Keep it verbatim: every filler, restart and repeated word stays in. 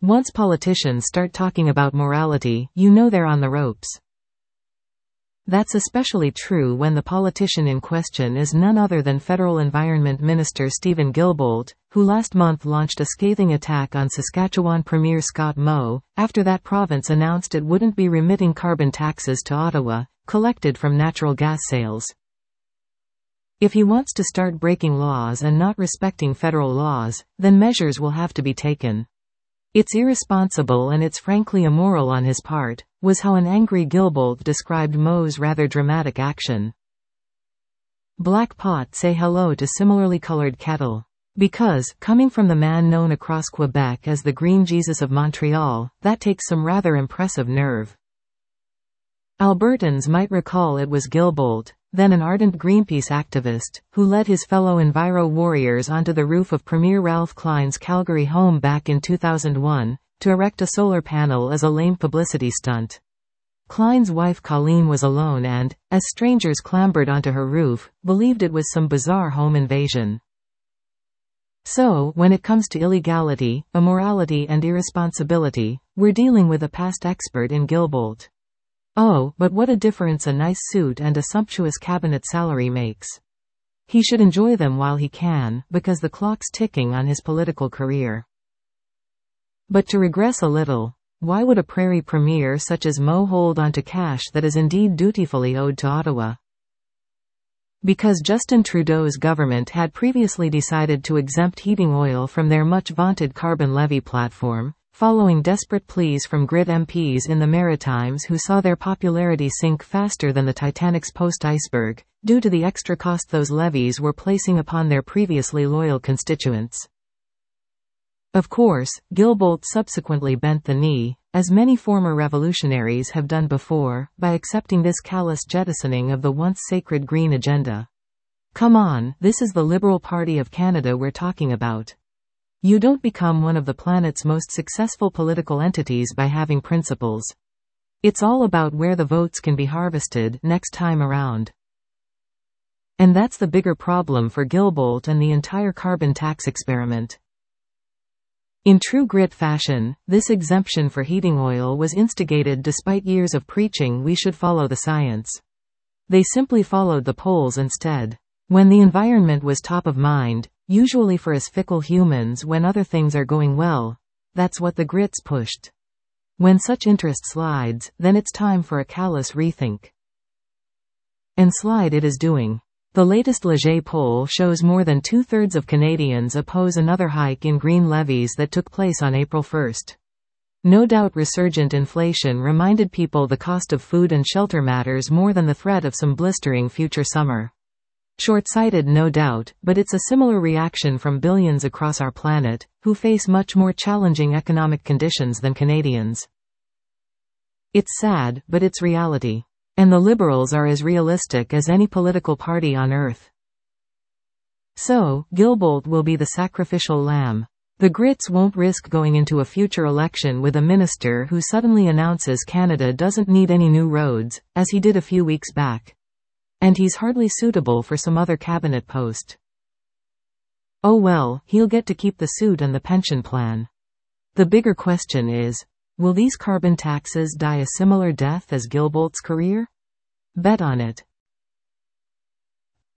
Once politicians start talking about morality, you know they're on the ropes. That's especially true when the politician in question is none other than Federal Environment Minister Steven Guilbeault, who last month launched a scathing attack on Saskatchewan Premier Scott Moe, after that province announced it wouldn't be remitting carbon taxes to Ottawa, collected from natural gas sales. If he wants to start breaking laws and not respecting federal laws, then measures will have to be taken. It's irresponsible and it's frankly immoral on his part, was how an angry Guilbeault described Moe's rather dramatic action. Black pot say hello to similarly colored kettle. Because, coming from the man known across Quebec as the Green Jesus of Montreal, that takes some rather impressive nerve. Albertans might recall it was Guilbeault, then an ardent Greenpeace activist, who led his fellow Enviro warriors onto the roof of Premier Ralph Klein's Calgary home back in two thousand one, to erect a solar panel as a lame publicity stunt. Klein's wife Colleen was alone and, as strangers clambered onto her roof, believed it was some bizarre home invasion. So, when it comes to illegality, immorality and irresponsibility, we're dealing with a past expert in Guilbeault. Oh, but what a difference a nice suit and a sumptuous cabinet salary makes. He should enjoy them while he can, because the clock's ticking on his political career. But to regress a little, why would a prairie premier such as Moe hold on to cash that is indeed dutifully owed to Ottawa? Because Justin Trudeau's government had previously decided to exempt heating oil from their much-vaunted carbon levy platform, following desperate pleas from Grit M Ps in the Maritimes who saw their popularity sink faster than the Titanic's post-iceberg, due to the extra cost those levies were placing upon their previously loyal constituents. Of course, Guilbeault subsequently bent the knee, as many former revolutionaries have done before, by accepting this callous jettisoning of the once sacred green agenda. Come on, this is the Liberal Party of Canada we're talking about. You don't become one of the planet's most successful political entities by having principles. It's all about where the votes can be harvested next time around. And that's the bigger problem for Guilbeault and the entire carbon tax experiment. In true Grit fashion, this exemption for heating oil was instigated despite years of preaching we should follow the science. They simply followed the polls instead. When the environment was top of mind, usually for us fickle humans when other things are going well, that's what the Grits pushed. When such interest slides, then it's time for a callous rethink. And slide it is doing. The latest Leger poll shows more than two-thirds of Canadians oppose another hike in green levies that took place on April first. No doubt resurgent inflation reminded people the cost of food and shelter matters more than the threat of some blistering future summer. Short-sighted no doubt, but it's a similar reaction from billions across our planet, who face much more challenging economic conditions than Canadians. It's sad, but it's reality. And the Liberals are as realistic as any political party on earth. So, Guilbeault will be the sacrificial lamb. The Grits won't risk going into a future election with a minister who suddenly announces Canada doesn't need any new roads, as he did a few weeks back. And he's hardly suitable for some other cabinet post. Oh well, he'll get to keep the suit and the pension plan. The bigger question is, will these carbon taxes die a similar death as Guilbeault's career? Bet on it.